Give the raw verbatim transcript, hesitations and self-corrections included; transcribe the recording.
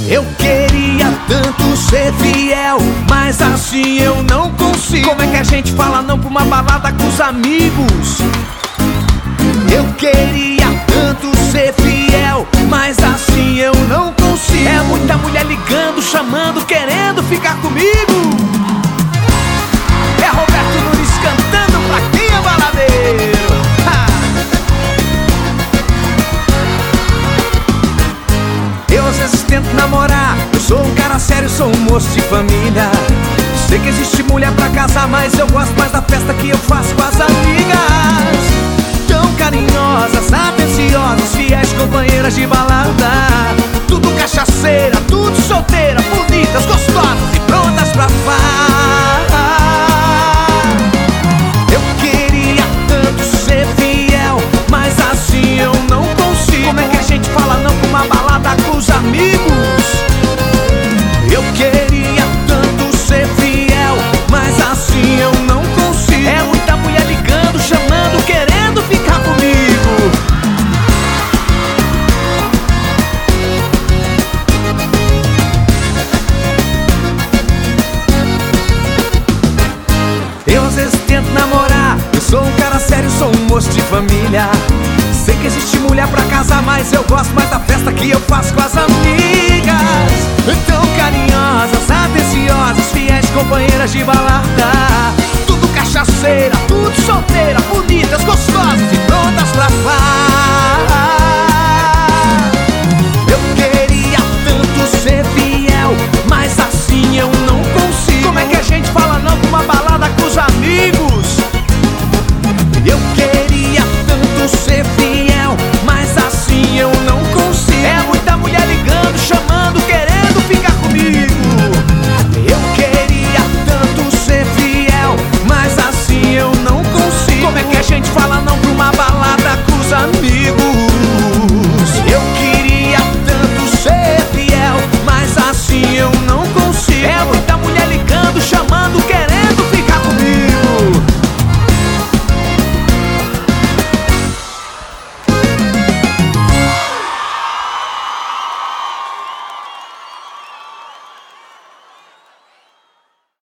Eu queria tanto ser fiel, mas assim eu não consigo. Como é que a gente fala não pra uma balada com os amigos? Eu queria tanto ser fiel, mas assim eu não consigo. É muita mulher ligando, chamando, querendo ficar comigo. É Roberto Nunes cantando pra quem é baladeiro. Ha! Eu às vezes tento namorar, eu sou um cara sério, sou um moço de família. Sei que existe mulher pra casar, mas eu gosto mais da festa que eu faço com as amigas. Tão carinhosas, atenciosas, fiéis companheiras de balada. Tudo cachaceira, tudo solteira, bonitas, gostosas e prontas pra farra. Eu queria tanto ser fiel, mas assim eu não consigo. Como é que a gente fala não pra uma balada com os amigos? Eu queria tanto ser fiel, mas assim eu não consigo. É muita mulher ligando, chamando, querendo ficar comigo. Eu às vezes tento namorar, eu sou um cara sério, sou um moço de família. Sei que existe mulher pra casar, mas eu gosto mais da festa que eu faço com as amigas. Tão carinhosas, atenciosas, fiéis companheiras de balada. Tudo cachaceira, tudo solteira, bonitas, gostosas e prontas pra farra. Eu queria tanto ser fiel, mas assim eu não consigo. Como é que a gente fala não pra uma balada com os amigos? Eu queria tanto ser fiel, mas assim eu não consigo. É muita mulher ligando, chamando, querendo ficar comigo. Eu queria tanto ser fiel, mas assim eu não consigo. Como é que a gente fala não pra uma balada com os amigos? Eu queria tanto ser fiel, mas assim eu não